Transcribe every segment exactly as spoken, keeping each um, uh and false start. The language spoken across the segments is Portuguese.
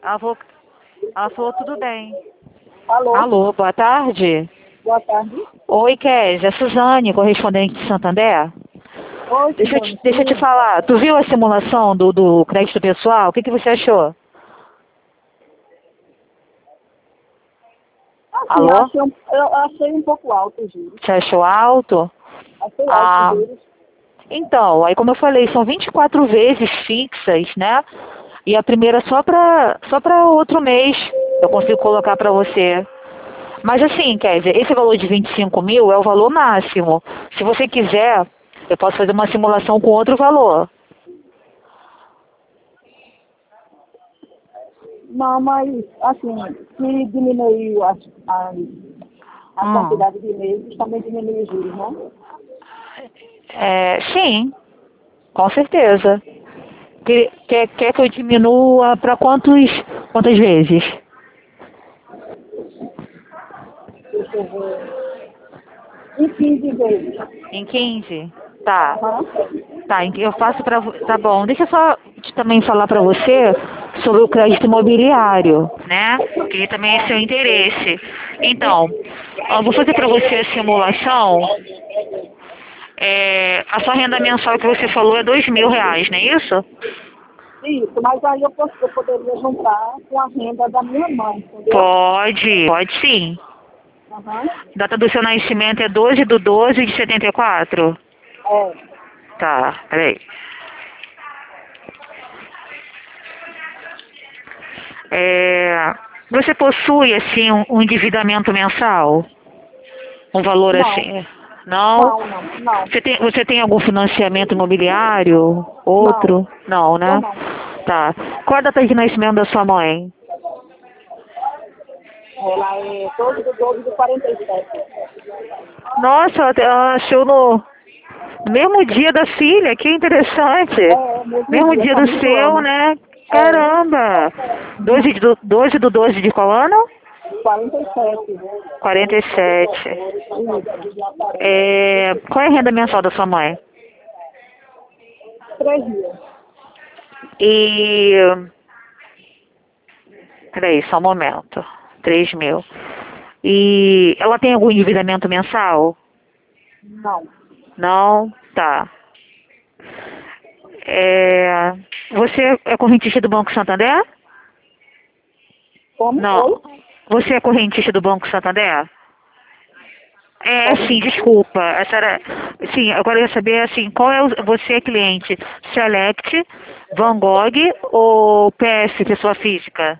Ela falou, ela falou tudo bem. Alô? Alô, boa tarde. Boa tarde. Oi, Kézia, é Suzane, correspondente de Santander. Oi, Deixa eu te, Simone. deixa eu te Sim. falar, tu viu a simulação do, do crédito pessoal? O que, que você achou? Assim, eu Alô? achei, um, eu achei um pouco alto os juros. Você achou alto? Achei alto os Ah, juros. então, aí como eu falei, são vinte e quatro vezes fixas, né? E a primeira só para só para outro mês eu consigo colocar para você. Mas assim, quer dizer, esse valor de vinte e cinco mil é o valor máximo. Se você quiser, eu posso fazer uma simulação com outro valor. Não, mas, assim, se diminuiu a, a, a Hum. quantidade de meses, também diminui os juros, não? É, sim, com certeza. Quer, quer, quer que eu diminua para quantos, quantas vezes? Deixa eu ver. Em quinze vezes. Em quinze? Tá. Aham. Tá, então eu faço para tá bom. Deixa eu só te- também falar para você sobre o crédito imobiliário, né? Que também é seu interesse. Então, eu vou fazer para você a simulação. É, a sua renda mensal que você falou é dois mil reais, não é isso? Isso, mas aí eu, posso, eu poderia juntar com a renda da minha mãe, entendeu? Pode, pode sim. Aham. Data do seu nascimento é doze de doze de setenta e quatro. É. Tá, peraí. É, você possui, assim, um, um endividamento mensal? Um valor Não, assim? Não? não, não, não, Você tem, você tem algum financiamento imobiliário? não, Outro? Não, eu né? não. Tá. Qual a data de nascimento da sua mãe? Ela é doze do doze de quarenta e sete. Nossa, ela te- ela nasceu no no mesmo dia da filha, que interessante. É, mesmo Mesmo dia, dia só do muda o seu, ano. né? É, Caramba! doze do doze do doze de qual ano? quarenta e sete. quarenta e sete. É, qual é a renda mensal da sua mãe? Três dias. E. Peraí, só um momento. Três mil. E ela tem algum endividamento mensal? Não. Não? Tá. É, você é correntista do Banco Santander? Como? Não. Oi? Você é correntista do Banco Santander? É, sim, Corrente. desculpa. Essa era. Sim, agora eu ia saber assim, qual é o. Você é cliente Select, Van Gogh ou P S, pessoa física?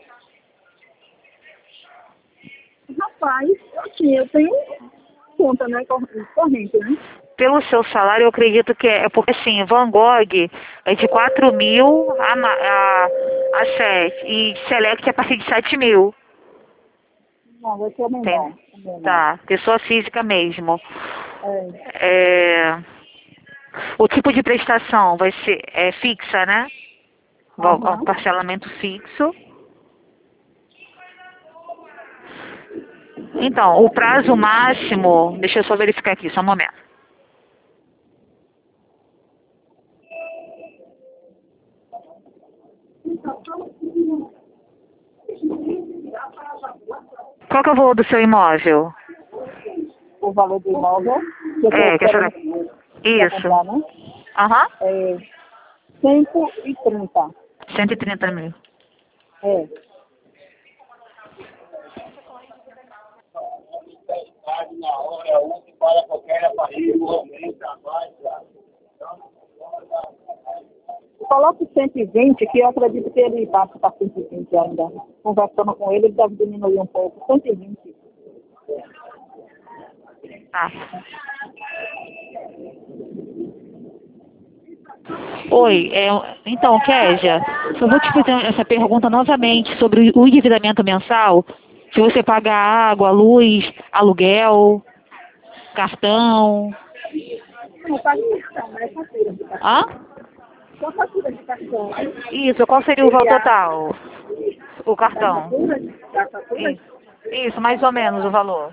Rapaz, assim, eu tenho conta, né? cor- Corrente, né? Pelo seu salário, eu acredito que é, é porque assim, Van Gogh é de quatro mil a, ma- a, a sete e Select é a partir de sete mil. Não, vai ser Tem, menor. É menor. tá, pessoa física mesmo. É. É, o tipo de prestação vai ser é fixa, né? Val- é um Aham. parcelamento fixo. Então, o prazo máximo, deixa eu só verificar aqui, só um momento. Qual que é o valor do seu imóvel? O valor do imóvel que eu estou É, que a senhora... querendo pra Isso. comprar, né? Aham. É cento e trinta. cento e trinta mil. É. Coloque cento e vinte, que eu acredito que ele passa para cento e vinte ainda. Conversando com ele, ele deve diminuir um pouco. cento e vinte. Tá. Oi, é, então, Késia, só vou te fazer essa pergunta novamente sobre o endividamento mensal. Se você paga água, luz, aluguel, cartão. Não, paga cartão, né? Fatura de Hã? cartão. Só fatura de cartão. Isso, qual seria o valor E a total? O da cartão. fatura, da fatura, Isso, isso, mais ou menos o valor.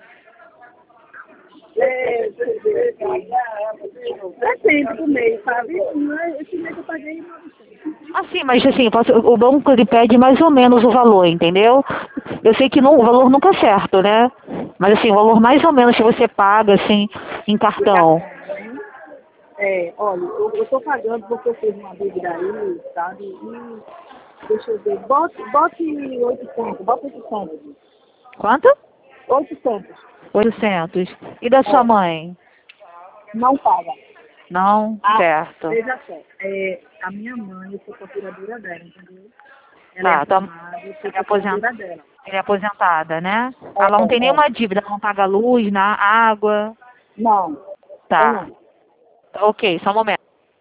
é, depende do mês, sabe? Mas esse mês eu paguei novecentos. Assim, mas assim, eu posso- o banco ele pede mais ou menos o valor, entendeu? Eu sei que não, o valor nunca é certo, né? Mas assim, o valor mais ou menos que você paga, assim, em cartão. É, olha, eu, eu tô pagando porque eu fiz uma dívida aí, sabe? E deixa eu ver, bote, bote oitocentos, bota oitocentos. Quanto? oitocentos. Oitocentos. E da sua É, mãe? não paga. Não? Ah, Certo. veja só, é, a minha mãe, eu sou procuradora dela, entendeu? Ela é Tá, tua, acamada, eu sou ela é aposen- procuradora dela. ela é aposentada, né? É, Ela não tem é. nenhuma dívida, ela não paga luz, na água. Não, tem Tá. não. Tá, ok, só um momento.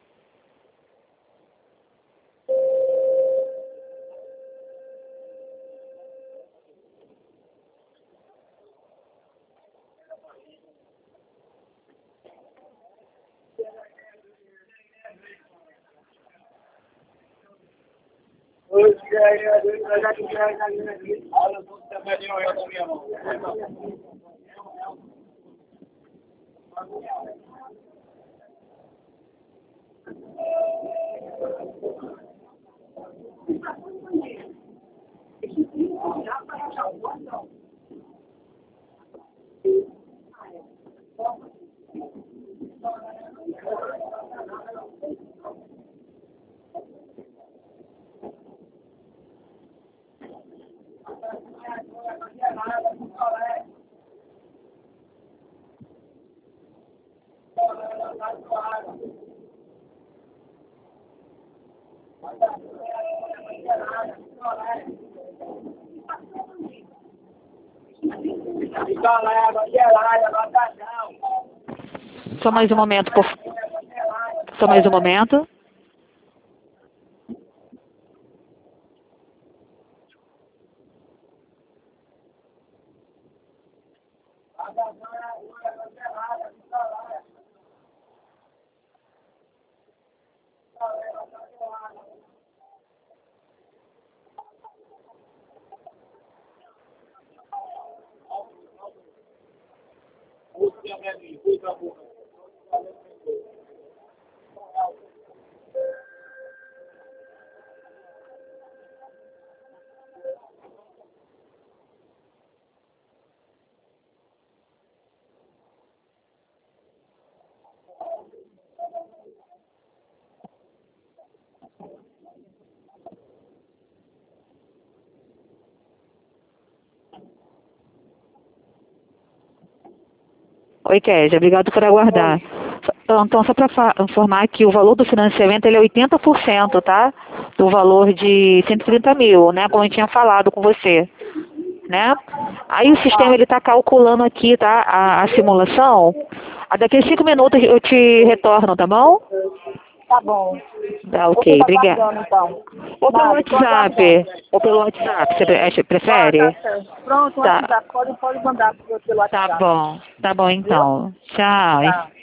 Só mais um momento, por Só mais um momento. Oi, Kézia, obrigado por aguardar. Então, então, só para informar que o valor do financiamento ele é oitenta por cento, tá? Do valor de cento e trinta mil, né? Como eu tinha falado com você, né? Aí o sistema ele está calculando aqui, tá? A, a simulação. A daqui a cinco minutos eu te retorno, tá bom? Tá bom. Tá, Vou ok, ficar obrigada. aguardando então. Ou pelo Nada, tô aguardando. WhatsApp, ou pelo WhatsApp, você pre- Ah, prefere? tá certo. Pronto, o Tá, WhatsApp, pode, pode mandar pelo pelo tá WhatsApp. bom, tá bom Viu? então. Tchau. Tá.